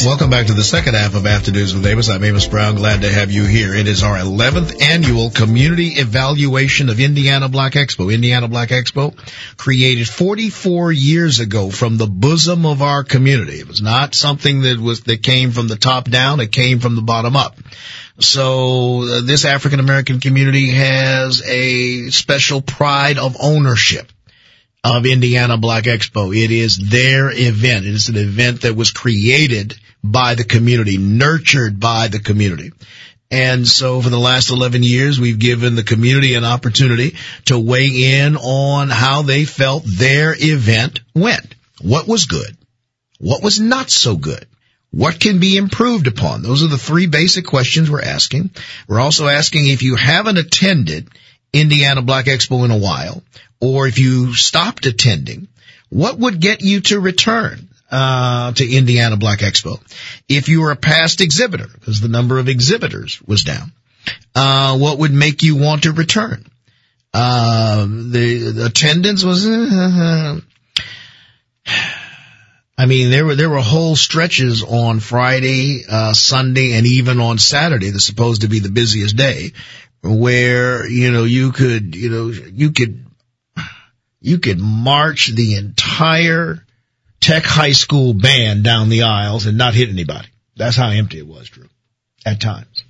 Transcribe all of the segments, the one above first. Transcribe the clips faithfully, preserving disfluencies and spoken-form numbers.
Welcome back to the second half of Afternoons with Amos. I'm Amos Brown. Glad to have you here. It is our eleventh annual community evaluation of Indiana Black Expo. Indiana Black Expo, created forty-four years ago from the bosom of our community. It was not something that was that came from the top down. It came from the bottom up. So uh, this African American community has a special pride of ownership of Indiana Black Expo. It is their event. It is an event that was created by the community, nurtured by the community. And so for the last eleven years, we've given the community an opportunity to weigh in on how they felt their event went. What was good? What was not so good? What can be improved upon? Those are the three basic questions we're asking. We're also asking if you haven't attended Indiana Black Expo in a while, or if you stopped attending, what would get you to return uh to Indiana Black Expo? If you were a past exhibitor, because the number of exhibitors was down, uh what would make you want to return? Uh, the, the attendance was, uh, I mean, there were there were whole stretches on Friday, uh Sunday, and even on Saturday that's supposed to be the busiest day, where, you know, you could, you know, you could, you could march the entire Tech High School band down the aisles and not hit anybody. That's how empty it was, Drew, at times.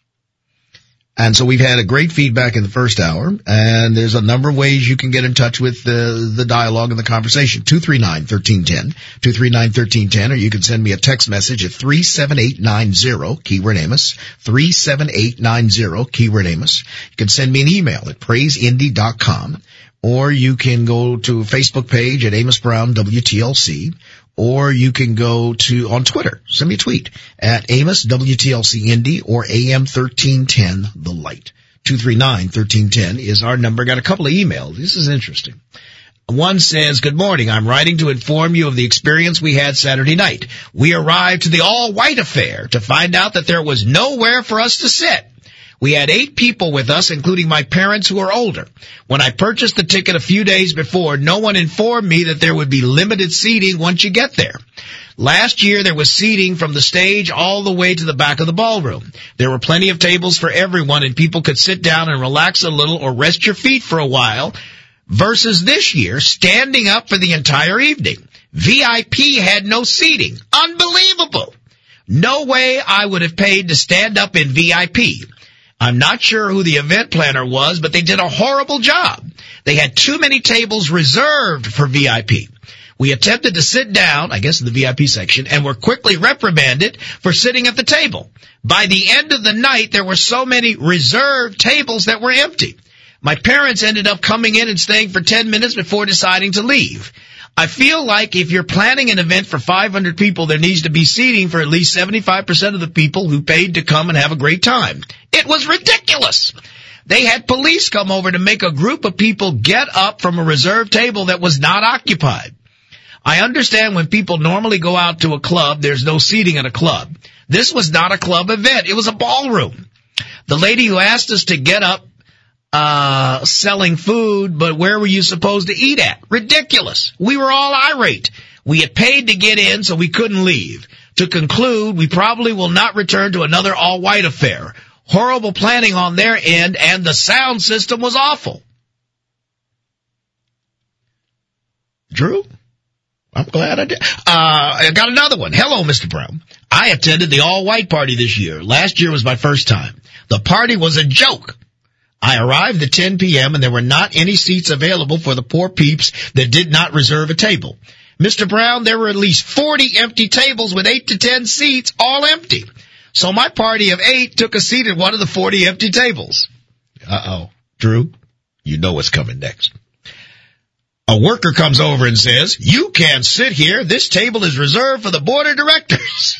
And so we've had a great feedback in the first hour, and there's a number of ways you can get in touch with the, the dialogue and the conversation. two three nine, one three one zero, two three nine, one three one zero, or you can send me a text message at three seven eight nine zero, keyword Amos, three seven eight nine zero, keyword Amos. You can send me an email at praise indy dot com, or you can go to a Facebook page at Amos Brown W T L C, or you can go to, on Twitter, send me a tweet at Amos W T L C Indy or A M thirteen ten The Light. two three nine, one three one zero is our number. Got a couple of emails. This is interesting. One says, good morning. I'm writing to inform you of the experience we had Saturday night. We arrived to the all-white affair to find out that there was nowhere for us to sit. We had eight people with us, including my parents who are older. When I purchased the ticket a few days before, no one informed me that there would be limited seating once you get there. Last year, there was seating from the stage all the way to the back of the ballroom. There were plenty of tables for everyone, and people could sit down and relax a little or rest your feet for a while, versus this year, standing up for the entire evening. V I P had no seating. Unbelievable. No way I would have paid to stand up in V I P. I'm not sure who the event planner was, but they did a horrible job. They had too many tables reserved for V I P. We attempted to sit down, I guess in the V I P section, and were quickly reprimanded for sitting at the table. By the end of the night, there were so many reserved tables that were empty. My parents ended up coming in and staying for ten minutes before deciding to leave. I feel like if you're planning an event for five hundred people, there needs to be seating for at least seventy-five percent of the people who paid to come and have a great time. It was ridiculous. They had police come over to make a group of people get up from a reserved table that was not occupied. I understand when people normally go out to a club, there's no seating at a club. This was not a club event. It was a ballroom. The lady who asked us to get up, uh, selling food, but where were you supposed to eat at? Ridiculous. We were all irate. We had paid to get in, so we couldn't leave. To conclude, we probably will not return to another all-white affair. Horrible planning on their end, and the sound system was awful. Drew? I'm glad I did. Uh, I got another one. Hello, Mister Brown. I attended the all-white party this year. Last year was my first time. The party was a joke. I arrived at ten p.m. and there were not any seats available for the poor peeps that did not reserve a table. Mister Brown, there were at least forty empty tables with eight to ten seats, all empty. So my party of eight took a seat at one of the forty empty tables. Uh-oh. Drew, you know what's coming next. A worker comes over and says, you can't sit here. This table is reserved for the board of directors.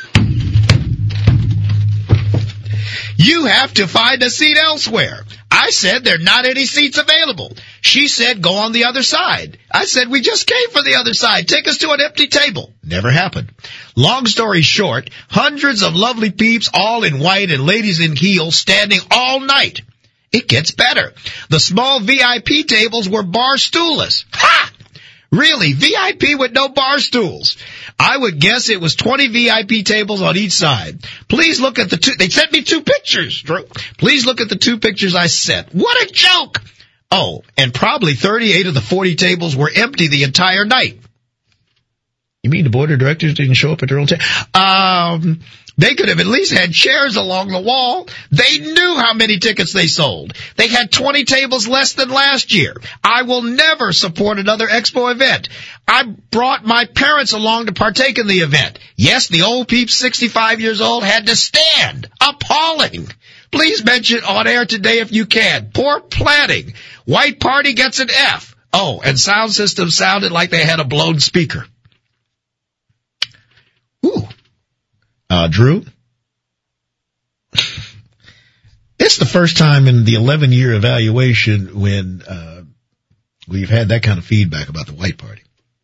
You have to find a seat elsewhere. I said there are not any seats available. She said go on the other side. I said we just came for the other side. Take us to an empty table. Never happened. Long story short, hundreds of lovely peeps, all in white and ladies in heels, standing all night. It gets better. The small V I P tables were bar stoolless. Ha! Really, V I P with no bar stools. I would guess it was twenty V I P tables on each side. Please look at the two, they sent me two pictures, Drew. Please look at the two pictures I sent. What a joke! Oh, and probably thirty-eight of the forty tables were empty the entire night. You mean the board of directors didn't show up at their own table? Um, they could have at least had chairs along the wall. They knew how many tickets they sold. They had twenty tables less than last year. I will never support another expo event. I brought my parents along to partake in the event. Yes, the old peeps, sixty-five years old, had to stand. Appalling. Please mention on air today if you can. Poor planning. White Party gets an F. Oh, and sound system sounded like they had a blown speaker. Ooh. Uh, Drew? It's the first time in the eleven-year evaluation when uh we've had that kind of feedback about the White Party.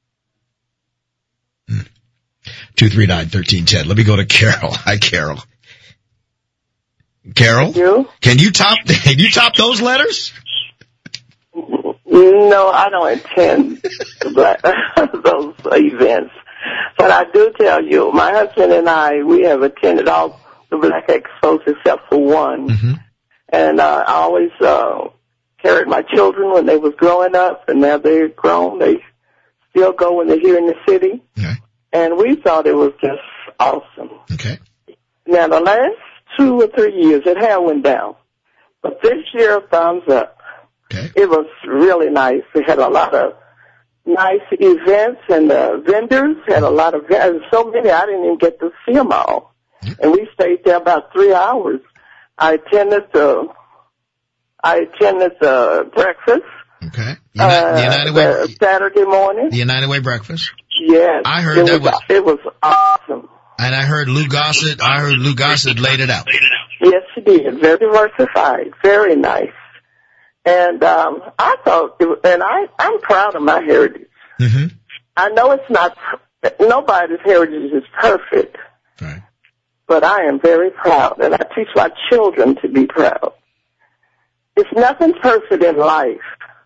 Hmm. two three nine, one three one zero. Let me go to Carol. Hi, Carol. Carol? You? Can you top, can you top those letters? No, I don't attend those events. But I do tell you, my husband and I, we have attended all the Black Expos except for one. Mm-hmm. And uh, I always uh, carried my children when they was growing up, and now they're grown. They still go when they're here in the city. Okay. And we thought it was just awesome. Okay. Now, the last two or three years, it had went down. But this year, thumbs up. Okay. It was really nice. We had a lot of nice events, and the vendors had a lot of, so many I didn't even get to see them all. Mm-hmm. And we stayed there about three hours. I attended the, I attended the breakfast. Okay. United, uh, the United Way, Saturday morning. The United Way breakfast. Yes. I heard it that was, was, it was awesome. And I heard Lou Gossett, I heard Lou Gossett laid it out. Yes, she did. Very diversified. Very nice. And um I thought, it was, and I, I'm proud of my heritage. Mm-hmm. I know it's not, nobody's heritage is perfect. Right. But I am very proud, and I teach my children to be proud. It's nothing perfect in life,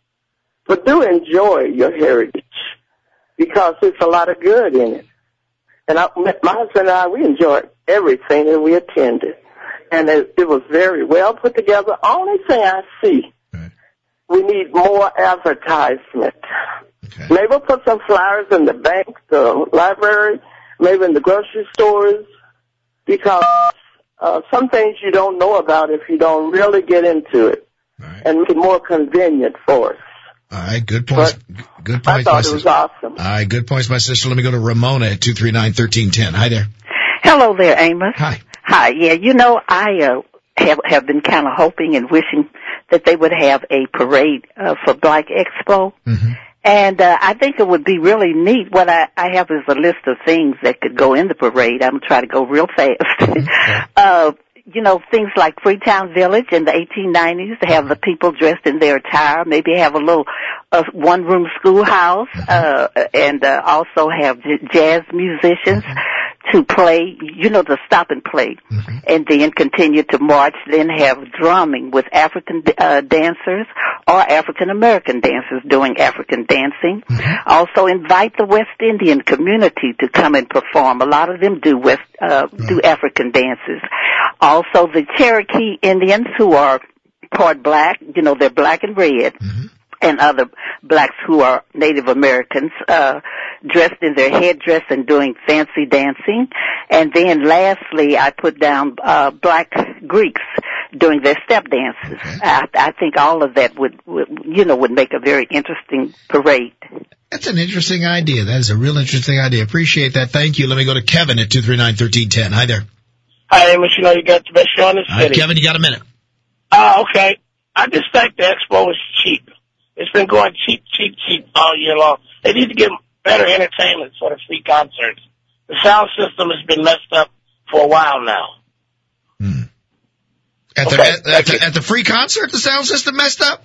but do enjoy your heritage, because there's a lot of good in it. And I, my husband and I, we enjoyed everything that we attended. And it, it was very well put together. Only thing I see, right, we need more advertisement. Okay. Maybe we'll put some flyers in the bank, the library, maybe in the grocery stores, because uh, some things you don't know about if you don't really get into it, right, and make it more convenient for us. All right, good points. But good points. I thought it was awesome. All right, good points, my sister. Let me go to Ramona at two three nine, one three one zero. Hi there. Hello there, Amos. Hi. Hi. Yeah, you know, I uh, have have been kind of hoping and wishing that they would have a parade uh, for Black Expo. Mm-hmm. And uh, I think it would be really neat. What I, I have is a list of things that could go in the parade. I'm going to try to go real fast. Okay. uh, you know, things like Freetown Village in the eighteen nineties, to have the people dressed in their attire, maybe have a little uh, one-room schoolhouse, uh, and uh, also have j- jazz musicians to play, you know, to stop and play, mm-hmm, and then continue to march, then have drumming with African uh, dancers or African-American dancers doing African dancing. Mm-hmm. Also invite the West Indian community to come and perform. A lot of them do West, uh, right, do African dances. Also the Cherokee Indians, who are part black, you know, they're black and red. Mm-hmm. And other blacks who are Native Americans, uh, dressed in their headdress and doing fancy dancing. And then lastly, I put down, uh, black Greeks doing their step dances. Okay. I, I think all of that would, would, you know, would make a very interesting parade. That's an interesting idea. That is a real interesting idea. Appreciate that. Thank you. Let me go to Kevin at two three nine, one three one zero. Hi there. Hi, Amos. You know you got the best show in the city. All right, Kevin, you got a minute. Uh, okay. I just think the expo is cheap. It's been going cheap, cheap, cheap all year long. They need to give better entertainment for the free concerts. The sound system has been messed up for a while now. Hmm. At, okay, the, at, at, the, at the free concert, the sound system messed up?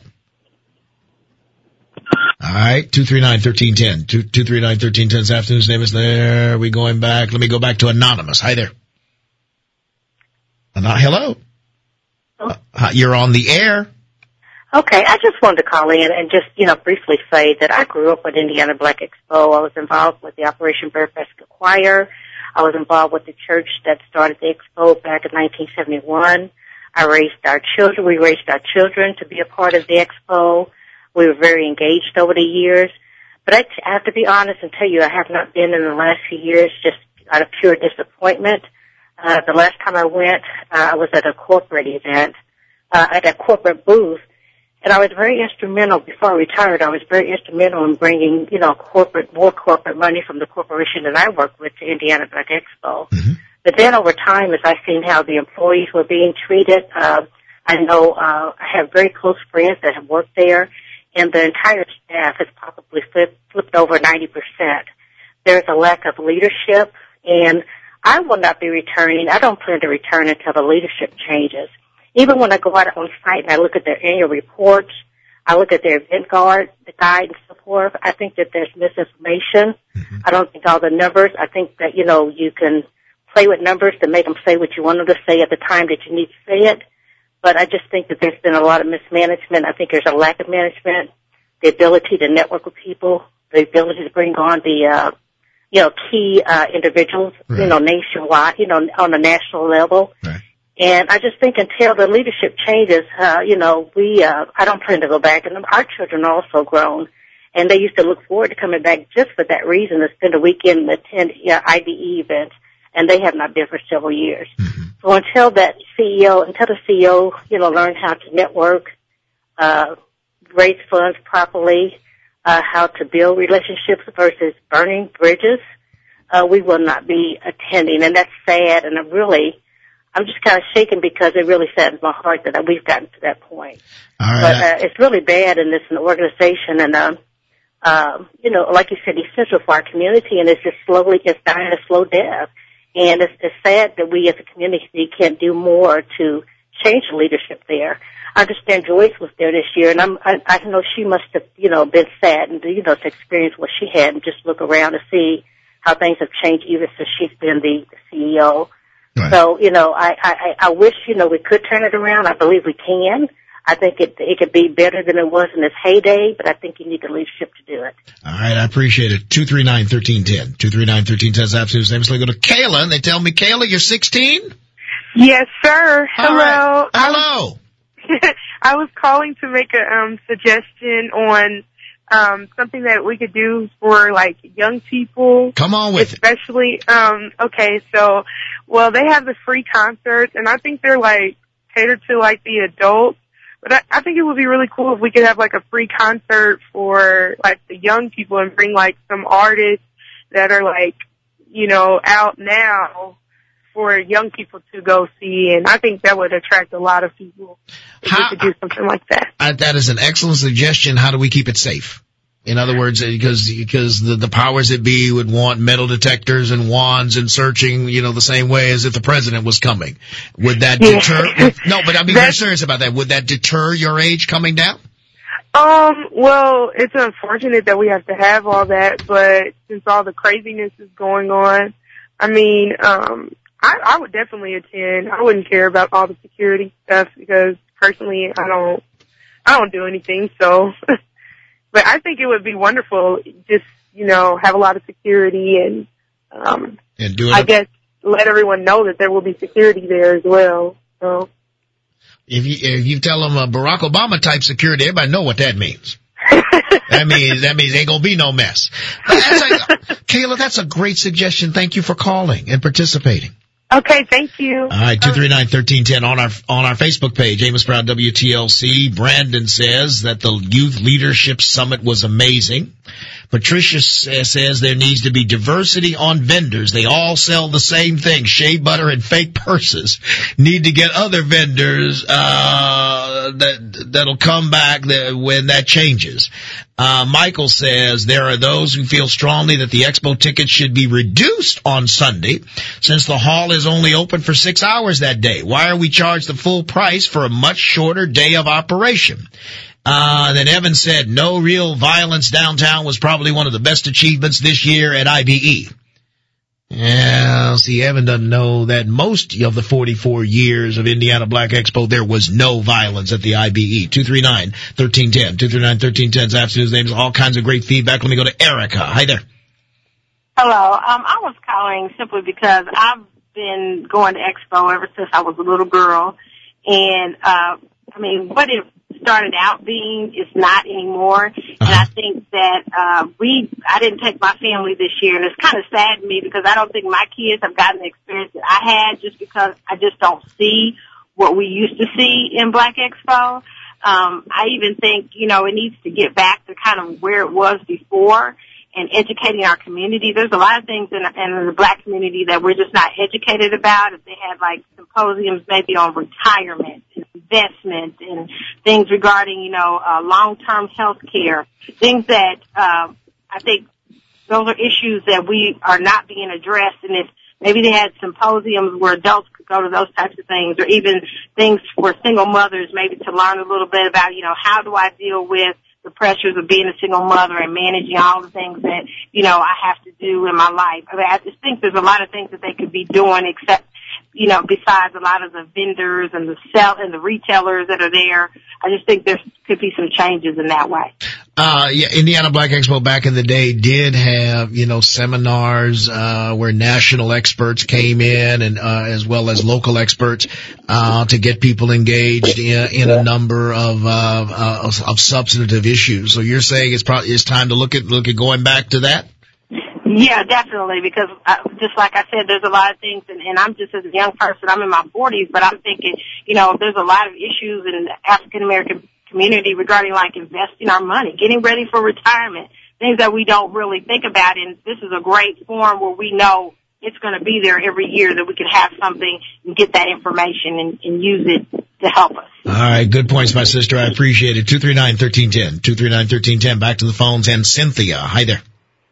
All right, two three nine, one three one zero. two three nine, one three one zero. This afternoon's name is there. We going back. Let me go back to Anonymous. Hi there. Hello? Uh, you're on the air. Okay, I just wanted to call in and just, you know, briefly say that I grew up with Indiana Black Expo. I was involved with the Operation Barefoot Choir. I was involved with the church that started the expo back in nineteen seventy-one. I raised our children. We raised our children to be a part of the expo. We were very engaged over the years. But I, I have to be honest and tell you, I have not been in the last few years just out of pure disappointment. Uh, the last time I went, uh, I was at a corporate event, uh, at a corporate booth. And I was very instrumental, before I retired, I was very instrumental in bringing, you know, corporate, more corporate money from the corporation that I worked with to Indiana Black Expo. Mm-hmm. But then over time, as I've seen how the employees were being treated, uh, I know, uh, I have very close friends that have worked there, and the entire staff has probably flipped, flipped over ninety percent. There's a lack of leadership, and I will not be returning. I don't plan to return until the leadership changes. Even when I go out on site and I look at their annual reports, I look at their event guide, the guide and so forth, I think that there's misinformation. Mm-hmm. I don't think all the numbers, I think that, you know, you can play with numbers to make them say what you want them to say at the time that you need to say it. But I just think that there's been a lot of mismanagement. I think there's a lack of management, the ability to network with people, the ability to bring on the, uh, you know, key, uh, individuals, right. you know, nationwide, you know, on a national level. Right. And I just think until the leadership changes, uh, you know, we, uh, I don't plan to go back. And our children are also grown. And they used to look forward to coming back just for that reason, to spend a weekend and attend yeah, I D E events. And they have not been for several years. Mm-hmm. So until that C E O, until the C E O, you know, learn how to network, uh, raise funds properly, uh, how to build relationships versus burning bridges, uh, we will not be attending. And that's sad. And I'm really, I'm just kind of shaken because it really saddens my heart that we've gotten to that point. All right. But uh, it's really bad in this in the organization, and um, um, you know, like you said, essential for our community, and it's just slowly, it's dying a slow death. And it's, it's sad that we as a community can't do more to change the leadership there. I understand Joyce was there this year, and I'm, I, I know she must have, you know, been sad and, you know, to experience what she had and just look around to see how things have changed even since she's been the, the C E O. Right. So, you know, I, I, I wish, you know, we could turn it around. I believe we can. I think it, it could be better than it was in its heyday, but I think you need the leadership to do it. All right. I appreciate it. two three nine, one three one zero. two three nine, one three one zero is absolutely the same. So I go to Kayla, and they tell me, Kayla, you're sixteen? Yes, sir. Hello. Right. Hello. I was calling to make a um, suggestion on um, something that we could do for, like, young people. Come on with especially, it. Um, okay, so, well, they have the free concerts, and I think they're, like, catered to, like, the adults. But I, I think it would be really cool if we could have, like, a free concert for, like, the young people and bring, like, some artists that are, like, you know, out now for young people to go see. And I think that would attract a lot of people if How, we could do something like that. Uh, that is an excellent suggestion. How do we keep it safe? In other words, because because the, the powers that be would want metal detectors and wands and searching, you know, the same way as if the president was coming. Would that yeah. deter? Would, no, but I'm being very serious about that. Would that deter your age coming down? Um, well, it's unfortunate that we have to have all that, but since all the craziness is going on, I mean, um, I, I would definitely attend. I wouldn't care about all the security stuff because personally, I don't, I don't do anything, so. But I think it would be wonderful just, you know, have a lot of security and, um, and do it I guess let everyone know that there will be security there as well. So if you, if you tell them a Barack Obama type security, everybody know what that means. that means, that means ain't gonna be no mess. That's a, Kayla, that's a great suggestion. Thank you for calling and participating. Okay, thank you. All right, two three nine, one three one zero on our, on our Facebook page, Amos Brown W T L C. Brandon says that the Youth Leadership Summit was amazing. Patricia says there needs to be diversity on vendors. They all sell the same thing, shea butter and fake purses. Need to get other vendors, uh, that, that'll come back when that changes. Uh, Michael says there are those who feel strongly that the expo tickets should be reduced on Sunday since the hall is only open for six hours that day. Why are we charged the full price for a much shorter day of operation? Uh, then Evan said no real violence downtown was probably one of the best achievements this year at I B E. Yeah, see, Evan doesn't know that most of the forty-four years of Indiana Black Expo, there was no violence at the I B E. two three nine, one three one zero. two three nine, one three one zero is Zaps News Names. All kinds of great feedback. Let me go to Erica. Hi there. Hello. Um, I was calling simply because I've been going to Expo ever since I was a little girl. And, uh, I mean, what it started out being is not anymore. Uh-huh. And I think that, uh, we, I didn't take my family this year, and it's kind of sad to me because I don't think my kids have gotten the experience that I had just because I just don't see what we used to see in Black Expo. Um, I even think, you know, it needs to get back to kind of where it was before and educating our community. There's a lot of things in, in the Black community that we're just not educated about. If they had like symposiums maybe on retirement, investment, and things regarding, you know, uh, long-term health care, things that uh, I think those are issues that we are not being addressed. And if maybe they had symposiums where adults could go to those types of things, or even things for single mothers, maybe to learn a little bit about, you know, how do I deal with the pressures of being a single mother and managing all the things that, you know, I have to do in my life. I mean, I just think there's a lot of things that they could be doing except, you know, besides a lot of the vendors and the sell and the retailers that are there. I just think there could be some changes in that way. Uh, yeah, Indiana Black Expo back in the day did have, you know, seminars, uh, where national experts came in and, uh, as well as local experts, uh, to get people engaged in, in a number of, uh, uh, of, of substantive issues. So you're saying it's probably, it's time to look at, look at going back to that? Yeah, definitely, because uh, just like I said, there's a lot of things, and, and I'm just as a young person, I'm in my forties, but I'm thinking, you know, there's a lot of issues in the African-American community regarding, like, investing our money, getting ready for retirement, things that we don't really think about, and this is a great forum where we know it's going to be there every year, that we can have something and get that information and, and use it to help us. All right, good points, my sister. I appreciate it. two three nine, one three one zero. two three nine, one three one zero. Back to the phones, and Cynthia. Hi there.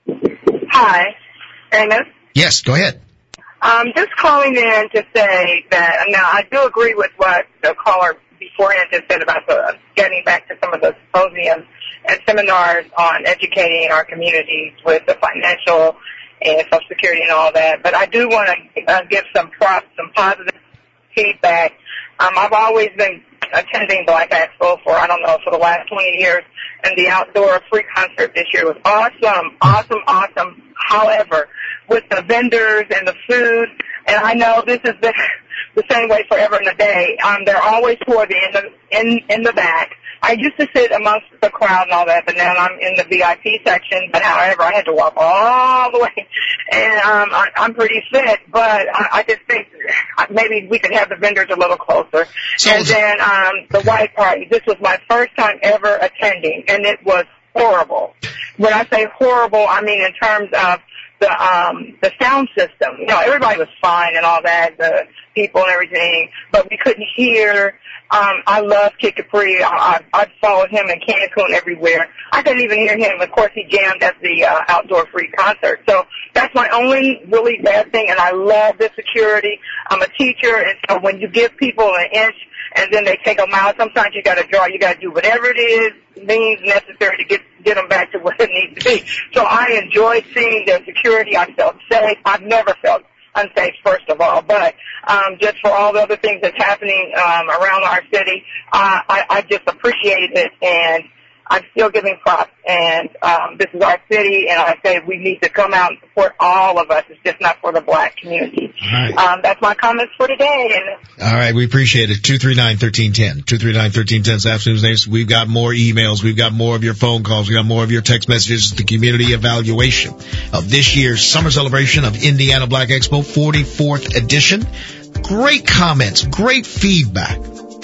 Hi, Amos. Yes, go ahead. Um, just calling in to say that, now I do agree with what the caller beforehand just said about the, getting back to some of the symposiums and seminars on educating our communities with the financial and Social Security and all that. But I do want to uh, give some props, some positive feedback. Um, I've always been attending Black Expo for, I don't know, for the last twenty years, and the outdoor free concert this year was awesome, awesome, awesome. However, with the vendors and the food, and I know this has been the same way forever and a day, um, they're always toward the end of, in, in the back. I used to sit amongst the crowd and all that, but now I'm in the V I P section. But however, I had to walk all the way, and um, I, I'm pretty fit. But I, I just think maybe we could have the vendors a little closer. So and then um, the white party. This was my first time ever attending, and it was horrible. When I say horrible, I mean in terms of the um, the sound system. You know, everybody was fine and all that, the people and everything, but we couldn't hear. Um, I love Kid Capri. I, I, I followed him in Cancun everywhere. I couldn't even hear him. Of course, he jammed at the uh, outdoor free concert. So that's my only really bad thing, and I love the security. I'm a teacher, and so when you give people an inch and then they take a mile, sometimes you got to draw. You got to do whatever it is means necessary to get get them back to where it needs to be. So I enjoyed seeing their security. I felt safe. I've never felt unsafe, first of all, but um, just for all the other things that's happening um, around our city, uh, I, I just appreciate it, and I'm still giving props. And um, this is our city, and I say we need to come out and support all of us. It's just not for the Black community. All right. Um, that's my comments for today. And all right, we appreciate it. two three nine, one three one zero. two three nine, one three one zero. Zaps News Names. We've got more emails. We've got more of your phone calls. We've got more of your text messages. The community evaluation of this year's summer celebration of Indiana Black Expo, forty-fourth edition. Great comments, great feedback.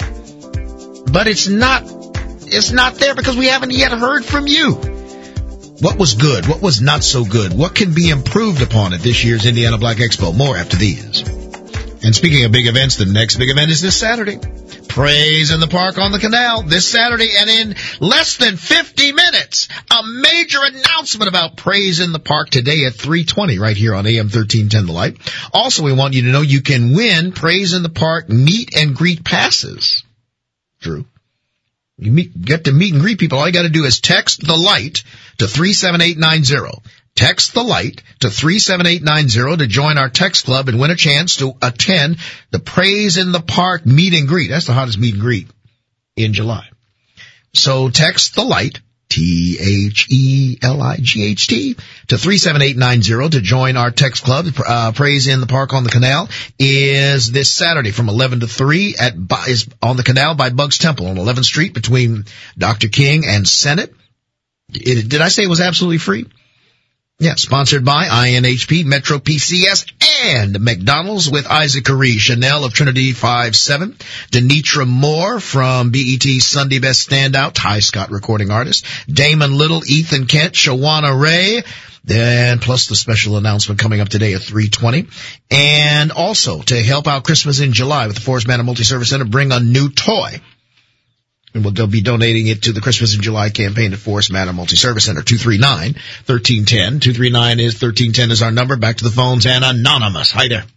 But it's not, it's not there because we haven't yet heard from you. What was good? What was not so good? What can be improved upon at this year's Indiana Black Expo? More after these. And speaking of big events, the next big event is this Saturday. Praise in the Park on the Canal this Saturday, and in less than fifty minutes, a major announcement about Praise in the Park today at three twenty right here on A M thirteen ten The Light. Also, we want you to know you can win Praise in the Park meet and greet passes. Drew. You meet, get to meet and greet people. All you got to do is text the light to three seven eight nine zero. Text the light to three seven eight nine zero to join our text club and win a chance to attend the Praise in the Park meet and greet. That's the hottest meet and greet in July. So text the light, T H E L I G H T, to three seven eight nine zero to join our text club. Uh, Praise in the Park on the Canal is this Saturday from eleven to three at, is on the Canal by Bugs Temple on eleventh Street between Doctor King and Senate. It, did I say it was absolutely free? Yeah, sponsored by I N H P, Metro P C S, and McDonald's with Isaac Curry, Chanel of Trinity five seven, Denitra Moore from B E T's Sunday Best Standout, Ty Scott recording artist, Damon Little, Ethan Kent, Shawana Ray, and plus the special announcement coming up today at three twenty. And also to help out Christmas in July with the Forest Manor Multi-Service Center, bring a new toy. And we'll be donating it to the Christmas in July campaign at Forest Manor Multi-Service Center, two three nine, one three one zero. two three nine is one three one zero is our number. Back to the phones and Anonymous. Hi there.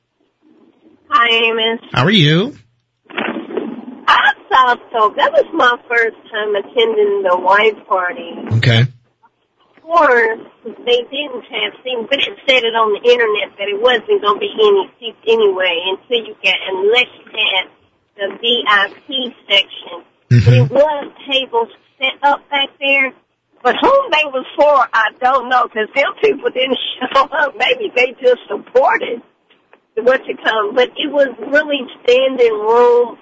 Hi, Amos. How are you? I thought so. That was my first time attending the white party. Okay. Or they didn't have things, but it said it on the internet that it wasn't going to be any seats anyway until you get, unless you had the V I P section. Mm-hmm. There was tables set up back there, but whom they was for, I don't know, because them people didn't show up. Maybe they just supported what you come, but it was really standing room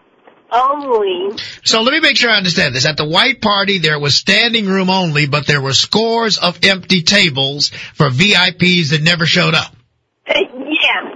only. So let me make sure I understand this. At the white party, there was standing room only, but there were scores of empty tables for V I Ps that never showed up. Uh, yeah.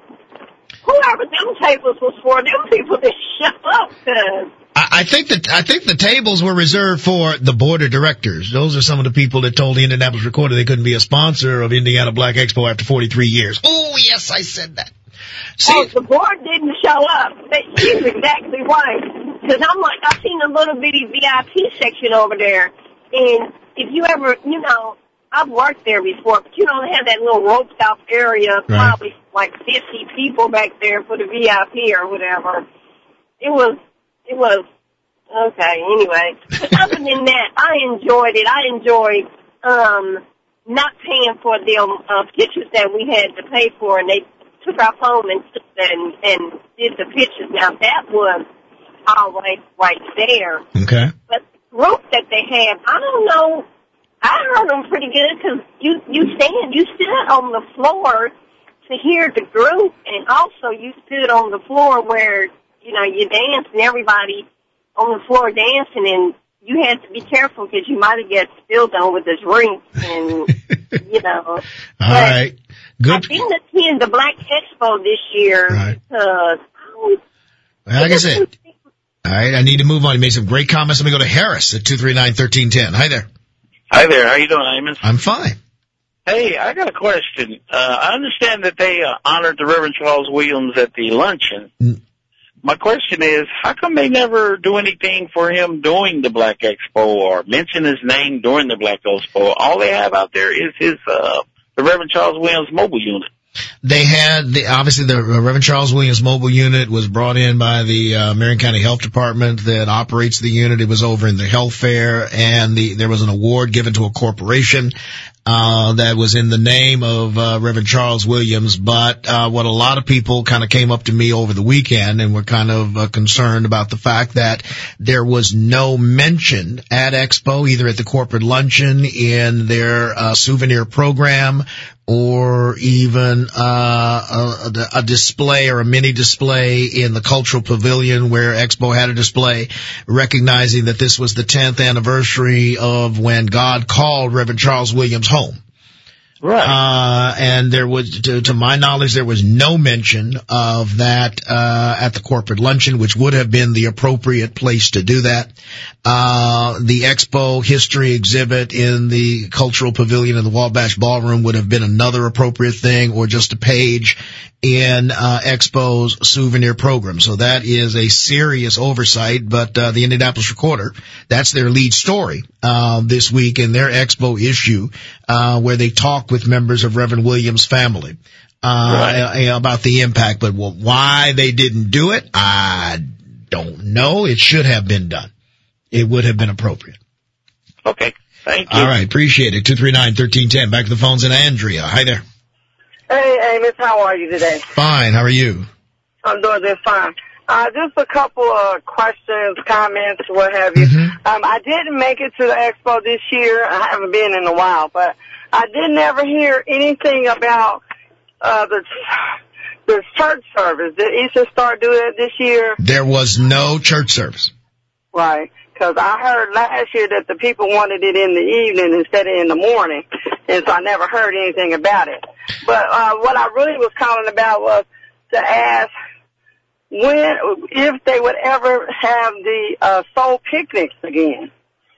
Whoever them tables was for, them people didn't show up. Cause I think that I think the tables were reserved for the board of directors. Those are some of the people that told the Indianapolis Recorder they couldn't be a sponsor of Indiana Black Expo after forty-three years. Oh, yes, I said that. See, oh, the board didn't show up. She's exactly right. Because I'm like, I've seen a little bitty V I P section over there. And if you ever, you know, I've worked there before, but you know, they have that little roped off area, right. Probably like fifty people back there for the V I P or whatever. It was, it was, okay, anyway. But other than that, I enjoyed it. I enjoyed, um, not paying for the, um, uh, pictures that we had to pay for, and they took our phone and, and, and did the pictures. Now that was always right there. Okay. But the group that they had, I don't know, I heard them pretty good because you, you stand, you sit on the floor to hear the group, and also you stood on the floor where, you know, you dance and everybody on the floor dancing, and you had to be careful because you might have got spilled on with the drink, and, you know. All right. Good. I didn't attend the Black Expo this year right. because, well, like I said, all right, I need to move on. You made some great comments. Let me go to Harris at two three nine, one three one zero. Hi there. Hi there. How you doing, Amos? I'm fine. Hey, I got a question. Uh, I understand that they uh, honored the Reverend Charles Williams at the luncheon. Mm. My question is, how come they never do anything for him during the Black Expo or mention his name during the Black Expo? All they have out there is his, uh, the Reverend Charles Williams mobile unit. They had the, obviously the Reverend Charles Williams mobile unit was brought in by the uh, Marion County Health Department that operates the unit. It was over in the health fair, and the, there was an award given to a corporation uh that was in the name of uh Reverend Charles Williams. But uh what a lot of people kind of came up to me over the weekend and were kind of uh, concerned about the fact that there was no mention at Expo, either at the corporate luncheon, in their uh souvenir program, or even uh a, a display or a mini display in the cultural pavilion where Expo had a display, recognizing that this was the tenth anniversary of when God called Reverend Charles Williams home. Right. Uh, and there was, to, to my knowledge, there was no mention of that, uh, at the corporate luncheon, which would have been the appropriate place to do that. Uh, the Expo history exhibit in the cultural pavilion in the Wabash Ballroom would have been another appropriate thing, or just a page in, uh, Expo's souvenir program. So that is a serious oversight, but, uh, the Indianapolis Recorder, that's their lead story, uh, this week in their Expo issue, uh, where they talk with members of Reverend Williams' family, uh, right. about the impact. But why they didn't do it, I don't know. It should have been done. it would have been appropriate. Okay. Thank you. All right. Appreciate it. two three nine, one three one zero. Back to the phones in Andrea. Hi there. Hey, Amos. How are you today? Fine. How are you? I'm doing just fine. Uh, just a couple of questions, comments, what have you. Mm-hmm. Um, I didn't make it to the expo this year. I haven't been in a while, but I didn't ever hear anything about uh, the the church service. Did Easter start doing it this year? There was no church service. Right. Because I heard last year that the people wanted it in the evening instead of in the morning, and so I never heard anything about it. But uh, what I really was calling about was to ask when, if they would ever have the uh, soul picnics again.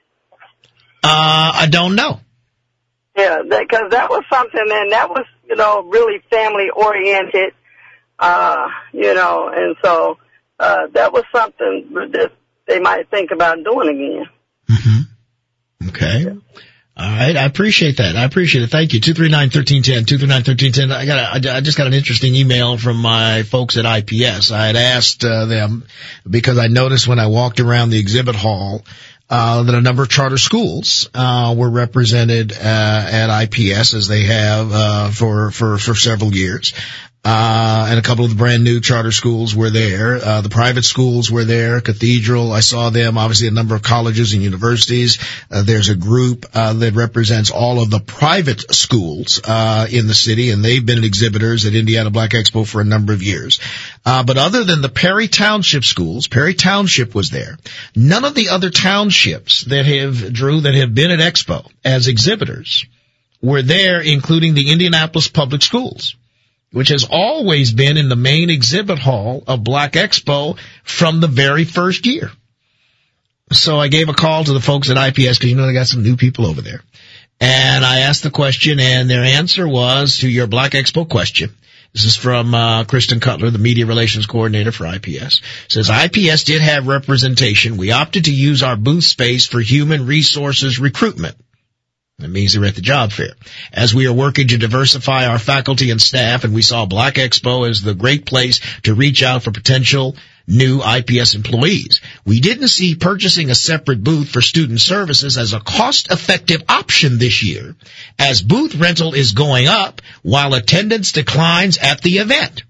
Uh, I don't know. Yeah, because that, that was something, and that was, you know, really family oriented, uh, you know, and so uh, that was something that they might think about doing again. Mm-hmm. Okay. Yeah. All right. I appreciate that. I appreciate it. Thank you. two three nine, one three one zero. two three nine, one three one zero. I got a, I just got an interesting email from my folks at I P S. I had asked uh, them because I noticed when I walked around the exhibit hall uh that a number of charter schools uh were represented uh at I P S, as they have uh for for for several years. Uh, and a couple of the brand new charter schools were there. Uh, the private schools were there. Cathedral, I saw them. Obviously, a number of colleges and universities. Uh, there's a group, uh, that represents all of the private schools, uh, in the city, and they've been exhibitors at Indiana Black Expo for a number of years. Uh, but other than the Perry Township schools, Perry Township was there. None of the other townships that have, Drew, that have been at Expo as exhibitors were there, including the Indianapolis Public Schools, which has always been in the main exhibit hall of Black Expo from the very first year. So I gave a call to the folks at I P S, because you know they got some new people over there. And I asked the question, and their answer was to your Black Expo question. This is from uh Kristen Cutler, the media relations coordinator for I P S. It says, I P S did have representation. We opted to use our booth space for human resources recruitment. That means they're at the job fair. As we are working to diversify our faculty and staff, and we saw Black Expo as the great place to reach out for potential new I P S employees. We didn't see purchasing a separate booth for student services as a cost-effective option this year, as booth rental is going up while attendance declines at the event.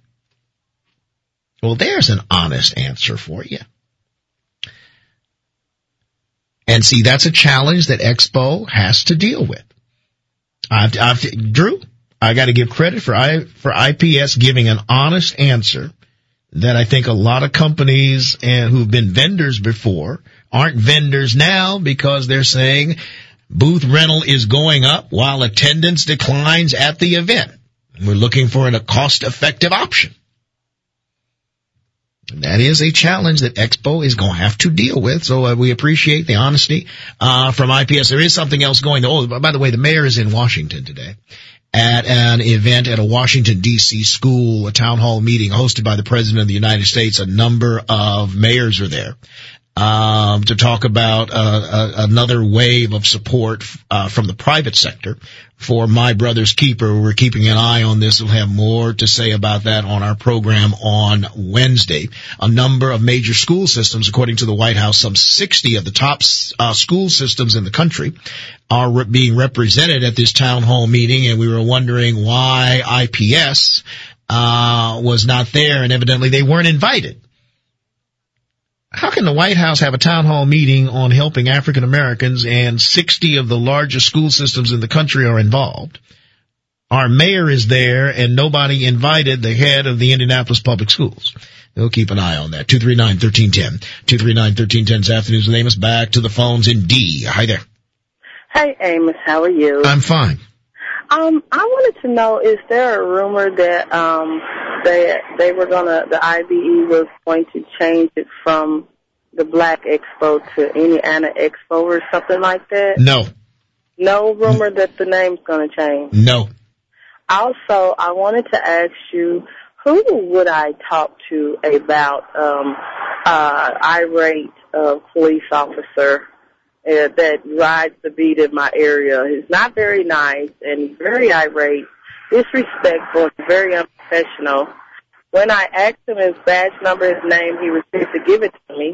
Well, there's an honest answer for you. And see, that's a challenge that Expo has to deal with. I've, I've, Drew, I got to give credit for I, for I P S giving an honest answer that I think a lot of companies and who've been vendors before aren't vendors now, because they're saying booth rental is going up while attendance declines at the event. We're looking for a cost-effective option. And that is a challenge that Expo is going to have to deal with. So uh, we appreciate the honesty uh from I P S. There is something else going on. Oh, by the way, the mayor is in Washington today at an event at a Washington, D C school, a town hall meeting hosted by the President of the United States. A number of mayors are there um to talk about uh, uh, another wave of support uh from the private sector for My Brother's Keeper. We're keeping an eye on this. We'll have more to say about that on our program on Wednesday. A number of major school systems, according to the White House, some sixty of the top uh, school systems in the country are re- being represented at this town hall meeting, and we were wondering why I P S uh was not there, and evidently they weren't invited. How can the White House have a town hall meeting on helping African Americans and sixty of the largest school systems in the country are involved? Our mayor is there and nobody invited the head of the Indianapolis Public Schools. We'll keep an eye on that. two three nine, one three one zero. two three nine, one three one zero this afternoon's with Amos. Back to the phones in D. Hi there. Hey, Amos. How are you? I'm fine. Um, I wanted to know, is there a rumor that um they they were gonna the I B E was going to change it from the Black Expo to Indiana Expo or something like that? No. No rumor that the name's gonna change? No. Also, I wanted to ask you, who would I talk to about um uh irate uh, police officer Uh, that rides the beat in my area? He's not very nice, and he's very irate, disrespectful, and very unprofessional. When I asked him his badge number, his name, he refused to give it to me.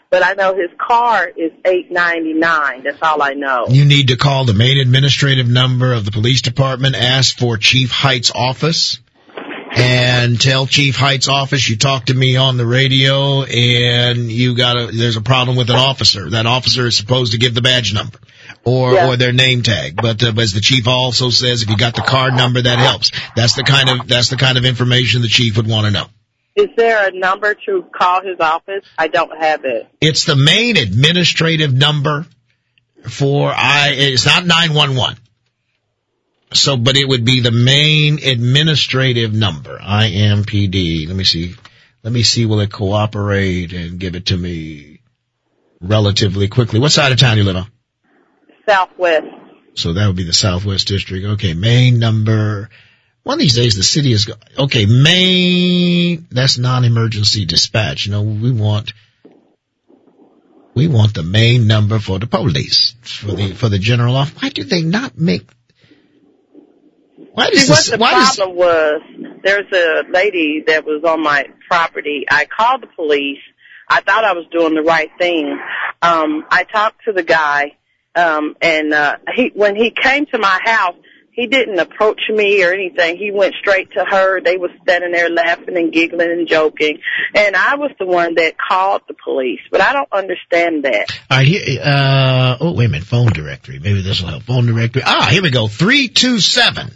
but I know his car is eight ninety-nine. That's all I know. You need to call the main administrative number of the police department, ask for Chief Height's office, and tell Chief Height's office you talked to me on the radio and you got a, there's a problem with an officer. That officer is supposed to give the badge number or, yeah. or their name tag. But, uh, as the chief also says, if you got the card number, that helps. That's the kind of, that's the kind of information the chief would want to know. Is there a number to call his office? I don't have it. It's the main administrative number for I, it's not nine one one. So, but it would be the main administrative number, I M P D. Let me see. Let me see, will it cooperate and give it to me relatively quickly? What side of town you live on? Southwest. So that would be the Southwest District. Okay, main number. One of these days the city is, okay, main, that's non-emergency dispatch. No, we want, we want the main number for the police, for the, for the general office. Why do they not make, Why does See, this, what the why problem does, was, there's a lady that was on my property. I called the police. I thought I was doing the right thing. Um, I talked to the guy, um, and uh, he when he came to my house, he didn't approach me or anything. He went straight to her. They were standing there laughing and giggling and joking, and I was the one that called the police. But I don't understand that. All right, here, uh, oh, wait a minute, phone directory. Maybe this will help. Phone directory. Ah, here we go. three two seven.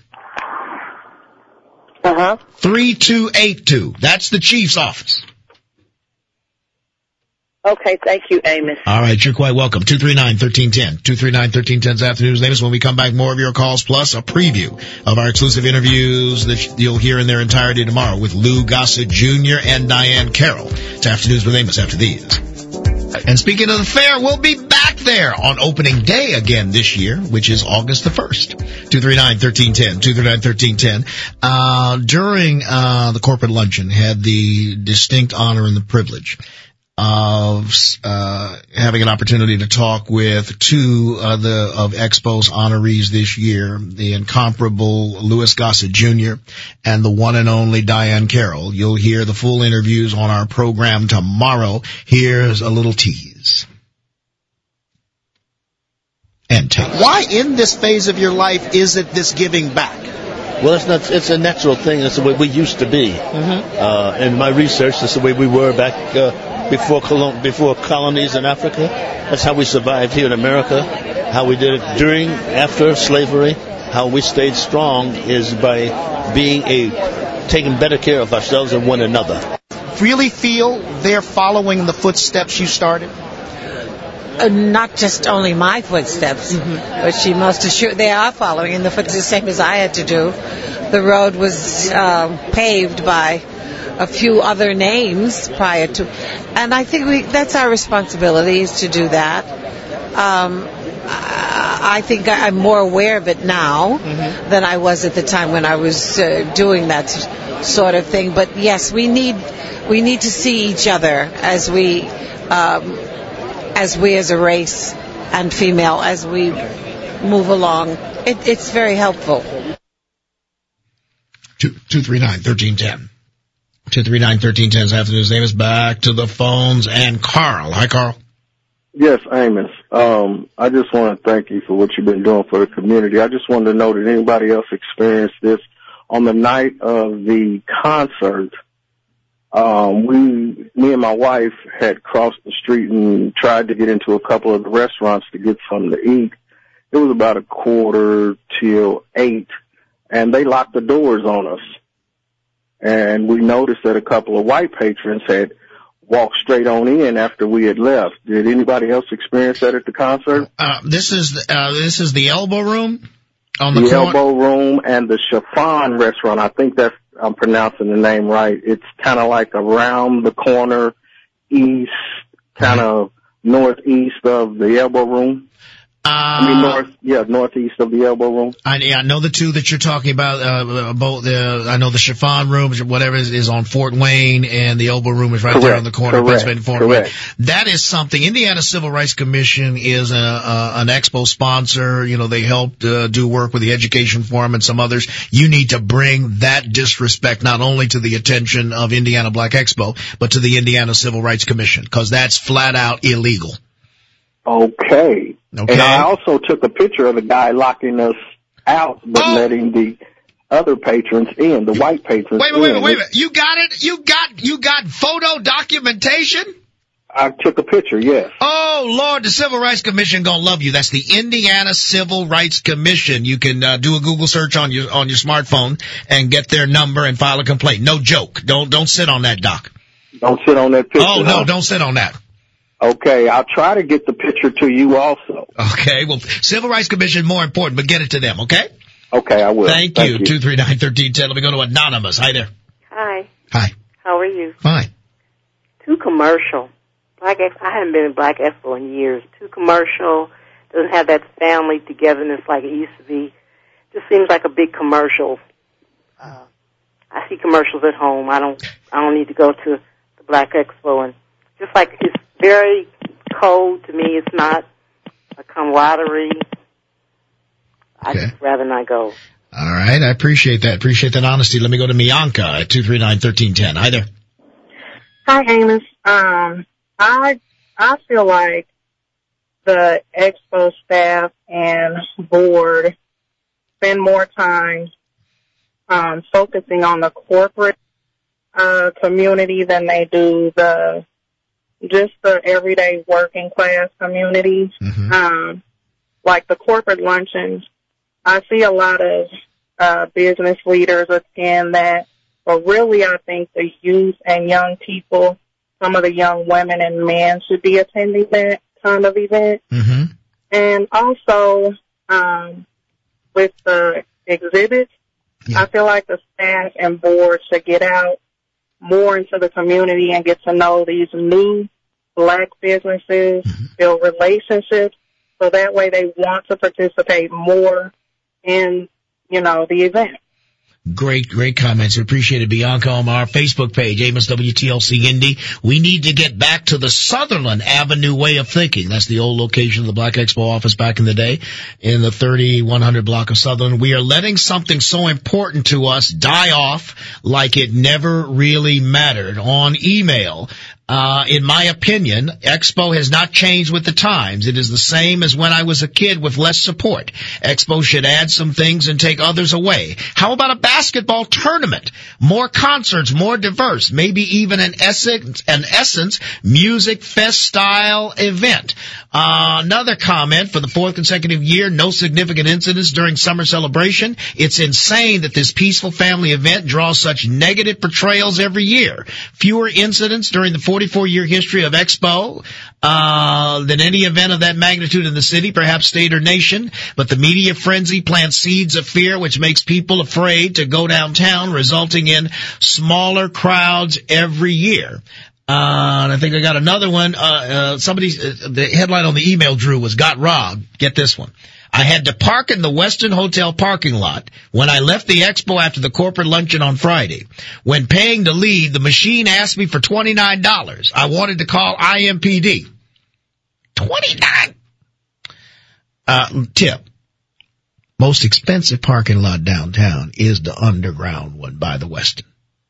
Uh-huh. three two eight two. That's the chief's office. Okay, thank you, Amos. All right, you're quite welcome. two three nine, one three one zero. two three nine, one three one zero's afternoon's latest. When we come back, more of your calls, plus a preview of our exclusive interviews that you'll hear in their entirety tomorrow with Lou Gossett Junior and Diane Carroll. It's Afternoons with Amos after these. And speaking of the fair, we'll be back there on opening day again this year, which is August the first. two three nine, one three one zero. two three nine, one three one zero. Uh, during, uh, the corporate luncheon, had the distinct honor and the privilege of, uh, having an opportunity to talk with two of the, of Expo's honorees this year, the incomparable Louis Gossett Junior and the one and only Diane Carroll. You'll hear the full interviews on our program tomorrow. Here's a little tease. And taste. Why in this phase of your life is it this giving back? Well, it's not, it's a natural thing. It's the way we used to be. Mm-hmm. Uh, in my research, that's the way we were back, uh, before colon, before colonies in Africa. That's how we survived here in America. How we did it during, after slavery. How we stayed strong is by being a, taking better care of ourselves and one another. Really feel they're following the footsteps you started? Uh, not just only my footsteps, mm-hmm. but she most assured they are following in the footsteps the same as I had to do. The road was uh, paved by a few other names prior to, and I think we, that's our responsibility is to do that. Um, I think I'm more aware of it now mm-hmm. than I was at the time when I was uh, doing that sort of thing. But yes, we need we need to see each other as we um, as we as a race and female as we move along. It, it's very helpful. Two two three nine thirteen ten. two three nine, one three one zero is afternoon's name is back to the phones and Carl. Hi, Carl. Yes, Amos. Um, I just want to thank you for what you've been doing for the community. I just wanted to know, did anybody else experience this? On the night of the concert, um, we, me and my wife had crossed the street and tried to get into a couple of the restaurants to get something to eat. It was about a quarter till eight, and they locked the doors on us. And we noticed that a couple of white patrons had walked straight on in after we had left. Did anybody else experience that at the concert? Uh, this is, uh, this is the Elbow Room on the, the corner. Elbow Room and the Chiffon restaurant. I think that's, I'm pronouncing the name right. It's kind of like around the corner, east, kind of northeast of the Elbow Room. Uh, I mean, north, yeah, northeast of the Elbow Room. I, yeah, I know the two that you're talking about. Uh, both, uh, I know the Chiffon Room, whatever is, is on Fort Wayne, and the Elbow Room is right Correct. there on the corner of Pennsylvania Fort Wayne. That is something. Indiana Civil Rights Commission is a, a, an expo sponsor. You know, they helped uh, do work with the Education Forum and some others. You need to bring that disrespect not only to the attention of Indiana Black Expo, but to the Indiana Civil Rights Commission, because that's flat out illegal. Okay. Okay. And I also took a picture of the guy locking us out, but oh. letting the other patrons in, the white patrons. Wait, wait, wait, wait, wait, wait. You got it? You got, you got photo documentation? I took a picture, yes. Oh, Lord, the Civil Rights Commission gonna love you. That's the Indiana Civil Rights Commission. You can uh, do a Google search on your on your smartphone and get their number and file a complaint. No joke. Don't don't sit on that, Doc. Don't sit on that picture. Oh, no, huh? don't sit on that. Okay, I'll try to get the picture to you also. Okay, well, Civil Rights Commission more important, but get it to them, okay? Okay, I will. Thank, Thank you. you. two three nine, one three one zero. Let me go to Anonymous. Hi there. Hi. Hi. How are you? Fine. Too commercial. Black Expo, I haven't been in Black Expo in years. Too commercial. Doesn't have that family togetherness like it used to be. Just seems like a big commercial. Uh, I see commercials at home. I don't, I don't need to go to the Black Expo, and just like it's very cold to me. It's not a camaraderie. I'd okay. just rather not go. All right. I appreciate that. Appreciate that honesty. Let me go to Mianka at two three nine, one three one zero. Hi there. Hi, Amos. Um, I, I feel like the expo staff and board spend more time, um, focusing on the corporate, uh, community than they do the just the everyday working class community. Mm-hmm. Um, like the corporate luncheons, I see a lot of uh, business leaders attend that, but really I think the youth and young people, some of the young women and men should be attending that kind of event. Mm-hmm. And also, um, with the exhibits, yeah. I feel like the staff and board should get out more into the community and get to know these new black businesses, mm-hmm. build relationships, so that way they want to participate more in, you know, the event. Great, great comments. Appreciate it. Bianca on our Facebook page, Amos W T L C Indy. We need to get back to the Sutherland Avenue way of thinking. That's the old location of the Black Expo office back in the day in the thirty-one hundred block of Sutherland. We are letting something so important to us die off like it never really mattered. On email, Uh, in my opinion, Expo has not changed with the times. It is the same as when I was a kid with less support. Expo should add some things and take others away. How about a basketball tournament? More concerts, more diverse, maybe even an essence, an essence music fest style event. Uh, another comment for the fourth consecutive year, no significant incidents during summer celebration. It's insane that this peaceful family event draws such negative portrayals every year. Fewer incidents during the forty-four year history of Expo uh than any event of that magnitude in the city, perhaps state or nation. But the media frenzy plants seeds of fear, which makes people afraid to go downtown, resulting in smaller crowds every year. Uh, and I think I got another one. Uh, uh somebody, uh, the headline on the email, Drew, was "Got robbed." Get this one. I had to park in the Westin Hotel parking lot when I left the Expo after the corporate luncheon on Friday. When paying to leave, the machine asked me for twenty-nine dollars. I wanted to call I M P D. twenty-nine dollars. Uh, tip. Most expensive parking lot downtown is the underground one by the Westin.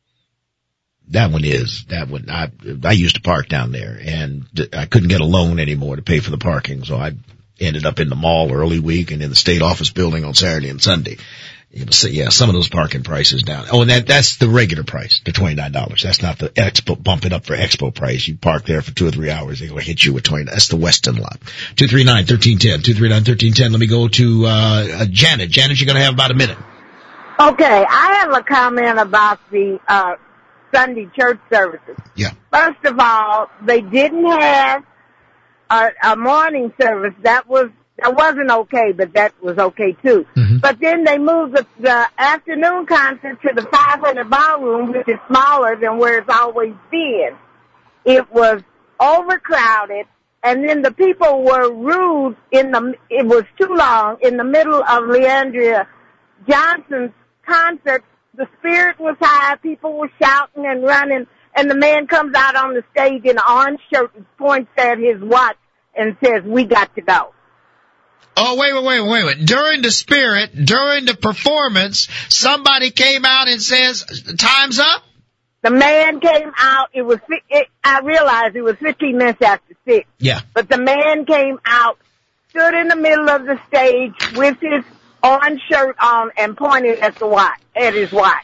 That one is. That one, I, I used to park down there, and I couldn't get a loan anymore to pay for the parking, so I ended up in the mall early week and in the state office building on Saturday and Sunday. You know, so yeah, some of those parking prices down. Oh, and that, that's the regular price, the twenty-nine dollars. That's not the Expo, bump it up for Expo price. You park there for two or three hours, they're going to hit you with twenty. That's the Westin lot. two three nine, one three one zero, two three nine, one three one zero. Let me go to, uh, uh Janet. Janet, you're going to have about a minute. Okay, I have a comment about the, uh, Sunday church services. Yeah. First of all, they didn't have a, a morning service. That was, that wasn't okay, but that was okay too. Mm-hmm. But then they moved the, the afternoon concert to the five hundred ballroom, which is smaller than where it's always been. It was overcrowded. And then the people were rude in the, it was too long, in the middle of Leandria Johnson's concert. The spirit was high, people were shouting and running, and the man comes out on the stage in an orange shirt and points at his watch and says, "We got to go." Oh, wait, wait, wait, wait, wait. During the spirit, during the performance, somebody came out and says, "Time's up"? The man came out, it was, it, I realized it was fifteen minutes after six. Yeah. But the man came out, stood in the middle of the stage with his orange shirt on and pointed at the watch, at his watch.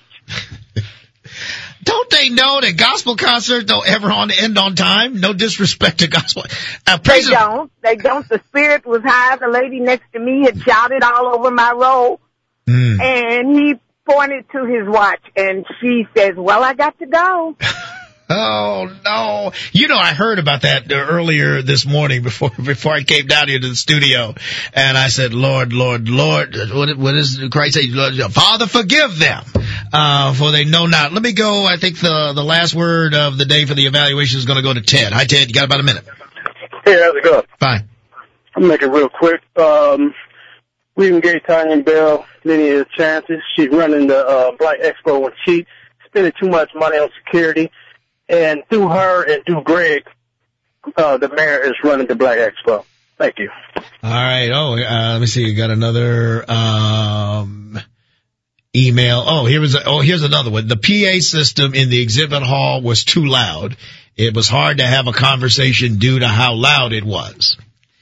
Don't they know that gospel concerts don't ever on end on time? No disrespect to gospel. Uh, they don't. They don't. The spirit was high. The lady next to me had shouted all over my row. Mm. And he pointed to his watch, and she says, "Well, I got to go." Oh, no. You know, I heard about that earlier this morning before before I came down here to the studio. And I said, Lord, Lord, Lord, what, what does Christ say? Father, forgive them, uh, for they know not. Let me go. I think the, the last word of the day for the evaluation is going to go to Ted. Hi, Ted. You got about a minute. Hey, how's it going? Fine. I'll make it real quick. Um, we even gave Tanya Bell many of the chances. She's running the uh, Black Expo and she spending too much money on security. And through her and through Greg, uh, the mayor is running the Black Expo. Thank you. All right. Oh, uh, let me see. You got another, um, email. Oh, here was, a, oh, here's another one. The P A system in the exhibit hall was too loud. It was hard to have a conversation due to how loud it was.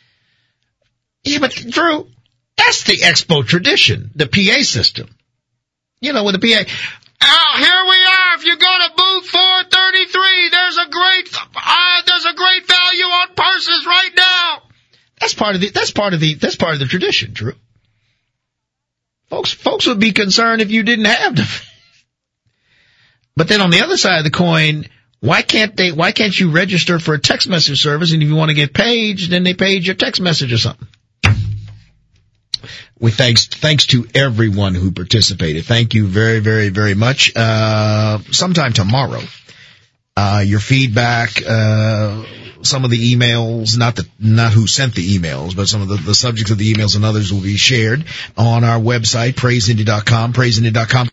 Yeah, but Drew, that's the Expo tradition, the P A system. You know, with the P A. Oh, here we are. If you go to booth four thirty-three, there's a great, uh, there's a great value on purses right now. That's part of the, that's part of the, that's part of the tradition, Drew. Folks, folks would be concerned if you didn't have them. But then on the other side of the coin, why can't they, why can't you register for a text message service? And if you want to get paged, then they page your text message or something. With thanks, thanks to everyone who participated. Thank you very, very, very much. Uh, sometime tomorrow, uh, your feedback, uh, some of the emails, not the, not who sent the emails, but some of the, the subjects of the emails and others will be shared on our website, praise india dot com, praise india dot com.